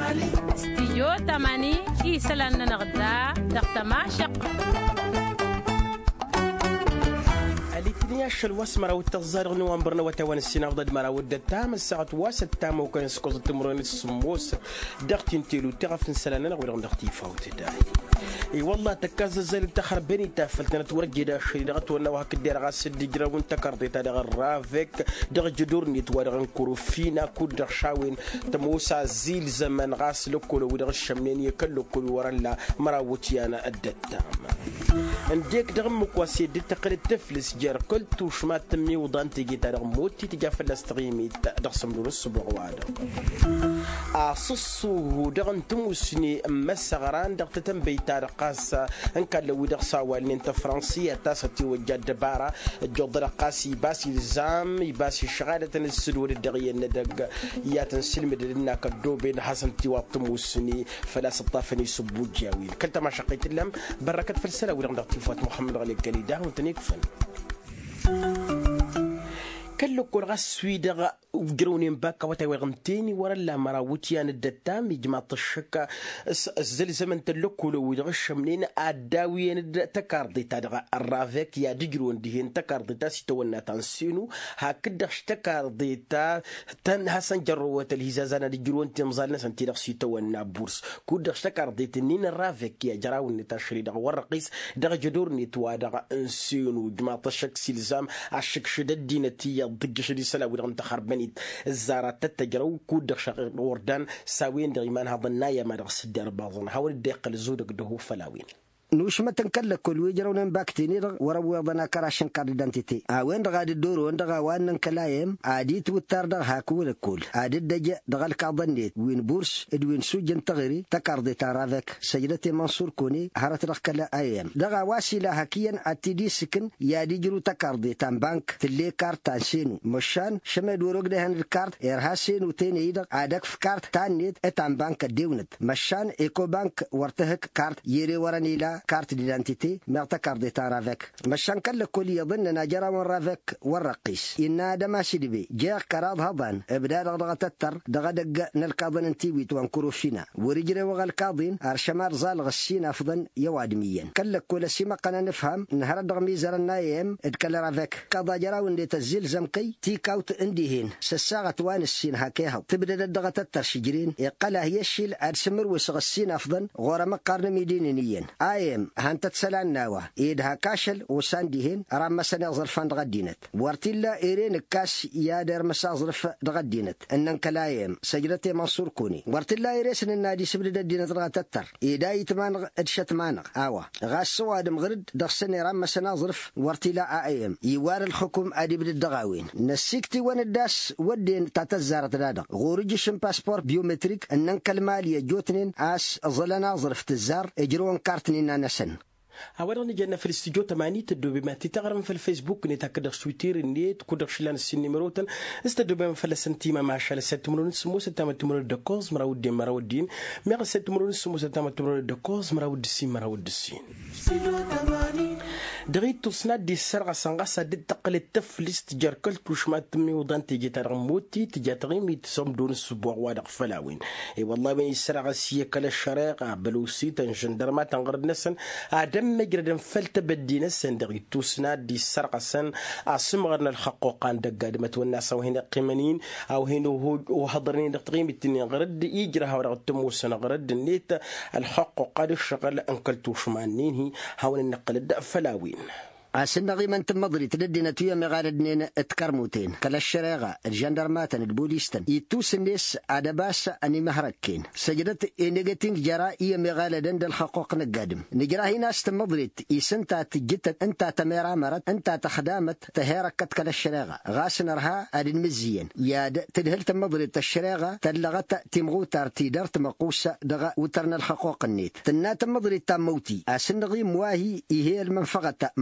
استيو تماني إيسلان نغدا دختما شق الاثنين الشلوس مرا والتزار نوامبرنا وتوان السنة ضد مرا والدتام الساعة واسة تام وكان سكوز التمرين السموس دختين تيلو تغف نسلنا نغير دختي فوت داي اي والله تكاز زي تخربني تافلتنا تورجي دا شي دغت ولا وهك دير غاس ديجرا وانت كردي تا دغ رافيك دغ جدورني توارغ نكرو فينا كود شاوين تموسا زيل زمن غاس لكل ودغ الشمنين يكل كل ورا لا مرا وتيانا الدتام عندك دغمك واسي دي تقري تفلس جار كل توش ما تمي وضانتي جيتار موتي تجا فلسطيمي دغسم له الصبغ وعدا اصصو دغن تموسني مسغران دغ تتنبي تارقاس ان كان لو دغ ساوال انت فرنسيه تاستي وجاد دبارا جودر قاسي باسي الزام باسي شغاله السدور الدغيه ندق يا تنسلم لنا كدو بين حسن تي وطموسني فلا سطافني سبو جاويل كنت ما شقيت لهم بركه في السلا ودغ تلفات محمد علي قليده وتنيك فن كلو كورغا سويدغا وجرونين باكا وتاوغنتيني ورا لا مراوتيان الدتام يجمع الشكا الزلزمن تلوكولو ويدغش منين اداويين تكاردي تادغا الرافيك يا ديجرون ديهن تكاردي تا سيتونا تنسينو هكدغش تكاردي تا تن حسن جروه الهزازانا ديجرون تمزالنا سنتيدغ سيتونا بورس كودغش تكاردي تنين الرافيك يا جراون تاشري دغ ورقيس دغ جدورني توادغ انسينو جمع الشك سلزام عشك شدد دينتي ضجش دي سلا ودغن تخربني الزارات تتجرو كود شق وردان ساوين دغيمان هذا النايا ما دغس الدار باظن حاول الدقه الزودق دهو فلاوين نوش ما تنكلك كل ويجرون باكتيني وربوا ضنا كراشن كاردانتي وين دغاد الدور وين دغا وان كلايم عاديت والتار دغ هاكول الكل عادي دجا دغ الكاظنيت وين بورس ادوين سوجن تغري تكاردي تارافك سجلتي منصور كوني هرت رخلا ايام دغا واسيلا هكيا اتدي سكن يا ديجرو تكاردي تام بانك تلي كارت تانسينو مشان شمد ورق ده الكارت ارهاسين وتاني دغ عادك في كارت تانيت اتام بانك ديونت مشان ايكو بانك ورتهك كارت يري ورانيلا كارت ديدانتيتي مرتا كاردي تارافيك مشان كل كل يظن نجرا من رافيك والرقيس إن دما سيدبي جاء كراض هضان ابدا دغ تتر دغ دق نلقاضن انتيويت وانكرو فينا ورجري وغا القاضين ارشمار زال غسين افضن يوادميا كل كل سيما قنا نفهم نهار دغ ميزر النايم ادكل رافيك قضا جرا وندي تزيل زمقي تيكاوت انديهين سساغه وان السين هكيها تبدا دغ تتر شجرين يقلا هي الشيل ارسمر وسغسين افضن غور مقارن ميدينيين هانت تسلان ناوة إيدها كاشل وسانديهن رام مسنا ظرفان دغدينت وارتلا إيرين كاس يادر مسا ظرف دغدينت أنن كلايم سجلتي منصور كوني وارتلا إيريسن النادي سبل الدينت دغتتر إيدا يتمان ادشت مانغ آوة غاس سوادم غرد دغسني رام مسنا ظرف وارتلا آيم يوار الحكم أدي بد الدغاوين نسيكتي وان الداس ودين تاتزارة دادا غورجشن باسبور بيومتريك أنن كالمالية جوتنين آس ظلنا ظرف تزار اجرون كارتنين نسن أولا نجينا في الاستديو 8 تدو بما تتغرم في الفيسبوك نتاكد تويتر النيت كودر شلان السن مروتن استدو بما فلسنتيما ما شاء الله 7 سمو 6 دكوز مراودين ميغ 7 سمو 6 دكوز مراود السين دغيت تصنع دي السرعة سنغاسا دي تقل التفلس تجار كل توشمات تمي وضان تيجي ترغموتي تجا تغيمي تسوم دون السبوع وادق فلاوين اي والله من السرعة سيكال الشريقة بلوسي تنجندرما تنغرد نسن عدم مجرد فلت بدي نسن دغيت تصنع دي السرعة سن عصمغرنا الحقوقان دقاد ما توناسا وهنا قيمانين او هنا وحضرين دق تغيمي تنين غرد يجرها ورغد تموسن غرد النيت الحقوقان الشغل انكل توشمانين هي هاون النقل الدق فلاوين عسنا غيما انت مضري تددنا تويا مغاردنين اتكرموتين كلا الشراغة الجندرماتن البوليستن يتوس الناس عدباس اني مهركين سجدت نيجاتين جرا اي مغالدن دل حقوق نقادم نجرا هنا استمضريت يسنتا تجت انت تميرا مرت انت تخدامت تهيركت كلا الشراغة غاسنرها ادن مزيين يا تدهل تمضريت الشراغة تلغت تمغو ترتيدر تمقوسة دغا وترنا الحقوق النيت تنا تمضريت تموتي عسنا غي مواهي هي المنفقة مقورة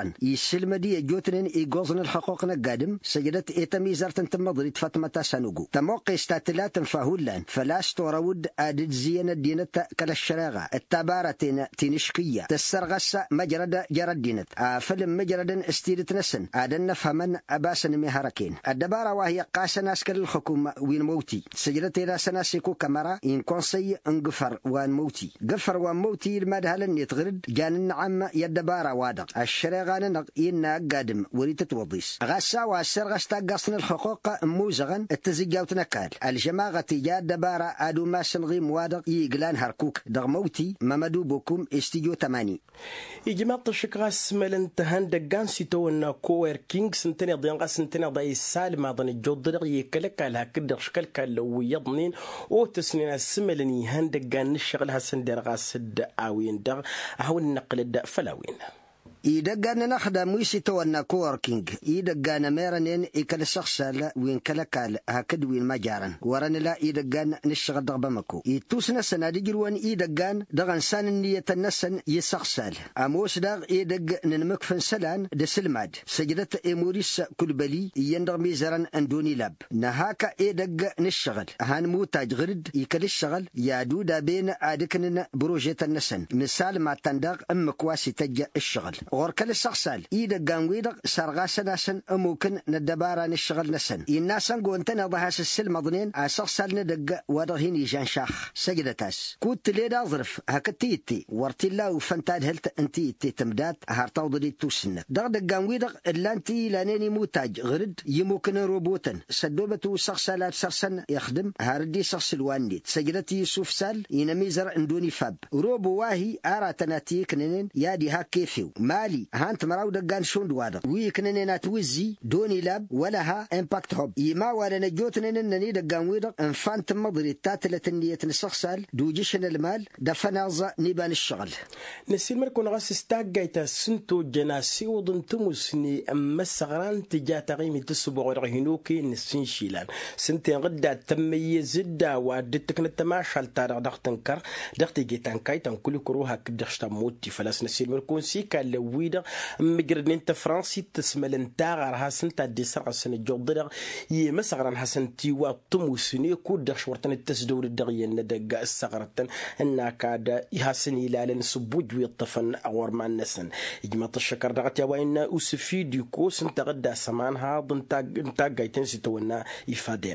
مسغران يسلم دي جوتنين يقوزن الحقوق نقادم سجدت إتمي زرتن تمضريت فاطمة سانوغو تموقع استاتلات فهولان فلاس تورود آدد زينة دينة كلا الشراغة التابارة تنشقية تسرغس مجرد جرد دينة فيلم مجرد استيرت نسن آدن نفهمن أباسن مهاركين الدبارة وهي قاسة ناسكر الحكومة وين موتي سجدت إلى سناسيكو كاميرا إن كونسي انقفر وان موتي قفر وان موتي المدهل يتغرد جان النعم يدبارة وادق الشراغان نق إنا قادم وريت توضيس غسا والسرغس تاقصن الحقوق موزغن التزجاو تنكال الجماعة تجاد دبارة آدو ماسن غيم وادق يقلان هركوك دغ موتي ممدو بوكم استيجو 80 إجماع الشكراس ملن تهان دقان سيتونا كوير كينغ سنتين ضيان سنتين ضي سالم أظن الجودر يكلك على كدر شكل كالو يضنين أو تسنين السملني هان دقان الشغل هسن درغاس الدعاوين دغ أهو النقل الدأ فلاوين إيدقانا نخدم ويسي تونا كوركينج إيدقانا ميرانين إيكال الشخصال وين كالكال هكد وين مجارن وران لا إيدقانا نشغل دغبا مكو إيتوسنا سنة ديجروان إيدقان دغان سان النية النسن يسخسال أموس دغ إيدق ننمكفن سلان دسلماد سجدت إيموريس كلبلي يندغ ميزران أندوني لاب نهاكا إيدق نشغل هان موتاج غرد إيكال الشغل يادو دابين آدكنن بروجية النسن مثال ما تندغ أمكواسي تجا الشغل غوركل الشخصال إيدا قانويدق سرغاسا ناسن أموكن ندبارا نشغل نسن إناسان قوانتنا ضحاس السلم ضنين عشخصال ندق ودغهين يجان شاخ سجدتاس كوت ليدا ظرف هكتيتي ورتلا وفنتاد هلت انتيتي تمدات هارتاو ضدي توسن دغدق قانويدق اللانتي لانيني موتاج غرد يموكن روبوتن سدوبتو شخصالات سرسن يخدم هاردي شخص الوانديت سجدتي يوسف سال ينميزر اندوني فاب روبو واهي آراتناتيك ننين يادي هاك كيفيو مالي هانت مراو دقان شوند وادق ويكنننا توزي دوني لاب ولها امباكت هوب يما ولا نجوتننني دقان ويدق انفانت مضري تاتلة النية نسخسال دوجيشن المال دفنازا نيبان الشغل نسيل مركون غاس استاقايتا سنتو جناسي وضنتموسني اما السغران تجا تغيمي تسبغ ورغينوكي نسين شيلان سنتين غدا تميز الدا وادتك نتماشال تارغ دختنكر دختي جيتان كايتان كل كروها كدخشتا موتي فلاس نسيل مركون سيكا لويدا مجردين تفرنسي تسمل انتاغر هاسن تادي سرق سنة جودر يمسغران هاسن تيوا تموسني كود شورتن التسدور الدغيا ندق السغرتن الناكادا يهاسن يلالن سبوج ويطفن اور ما النسن يجمع الشكر دغتيا وإن أسفي ديكو سنتغدا سمان هاد انتاق يتنسي تونا يفادم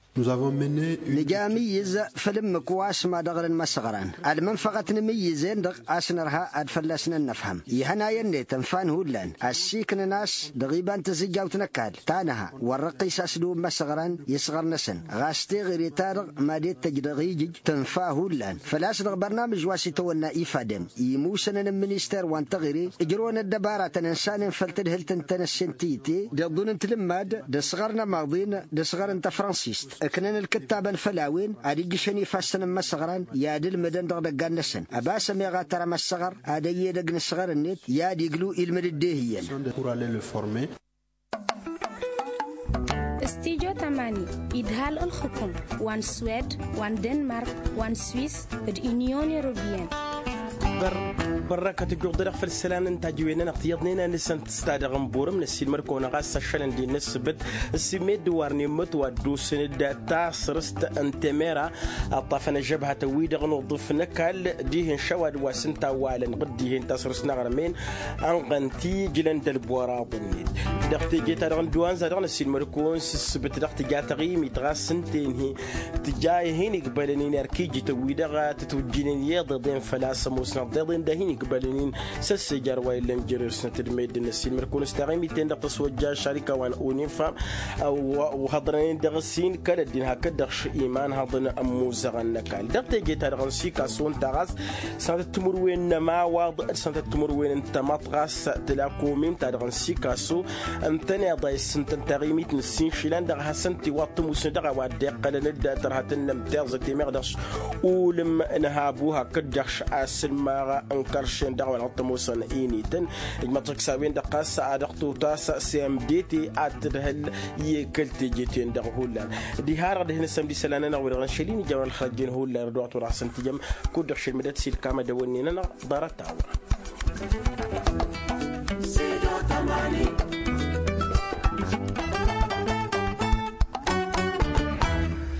نجاميز فلم كواس ما دغر المسغران المنفقة نميزين دغ أسنرها أدفلسنا نفهم يهنا يني تنفان هولان السيكن ناس دغيبان تزجاو تنكال تانها والرقيس أسلوب مسغران يصغر نسن غاستي غيري تارغ ما ديت تجدغيجج تنفا هولان فلاس دغ برنامج واسيتونا إفادم يموسن المنيستر وانتغري اجرون الدبارة تنسان فلتدهل تنسنتيتي دغدون انتلماد دصغرنا ماضين دصغر انت فرانسيست كنن الكتاب الفلاوين أديجشني فاسن مسغران يادل مدن دغدغان نسن أباس ميغا ترى مسغر أدي دغن الصغر النت يادي يقلو المد الدهيا استيجو تماني إدهال الحكم وان سويد وان دنمارك وان سويس اليونيون أوروبيين بركة الجودر في السلام نتاجوينا نقتيضنينا نسن تستادغ مبورم من السيل مركونا غاس شلن دي نسبت السميد دوارني مت ودوسن دا سرست انتميرا الطفن جبهة تويدغ نضف نكال ديهن شواد وسنتا والن قديهن تسرسنا غرمين انغنتي جلن دلبورا ضنيد دختي جيتا دغن دوان زادغن السيل مركون سبت دختي جاتغي ميتغاس سنتين هي تجاي هيني قبلنين اركيجي تويدغ تتوجينين يضدين فلاس موسنا ضدين دهيني قبلنين سسجر ويلن جرسنا تدميد النسيل مركون استغيمي تندق تسوجا شركة وان اونيفا او هضرين دغسين كردين هكدخش ايمان هضن اموزغن نكال دغتي جيتا دغن سيكا سون تغاس سنة تمروين نما واض سنة تمروين انت مطغاس تلاقومين تدغن سيكا سو انتني ضاي سنتن تغيميت نسين شيلان دغ حسنتي واتم وسندغ وادق لندا ترهتن متازتي مغدش ولم نهابوها كدخش اسلما انكرشن دغ الطموسن اينيتن المطرق ساوين دقاس ادقتو تاس سي ام دي تي ادهل يكلتي جيتين دغ هولا دي هار دهن سمدي سلانا ورغن شلين جوال الخرجين هولا ردوات راسن تجم كودخش المدد سيل كاما دونينا دارتاو tamani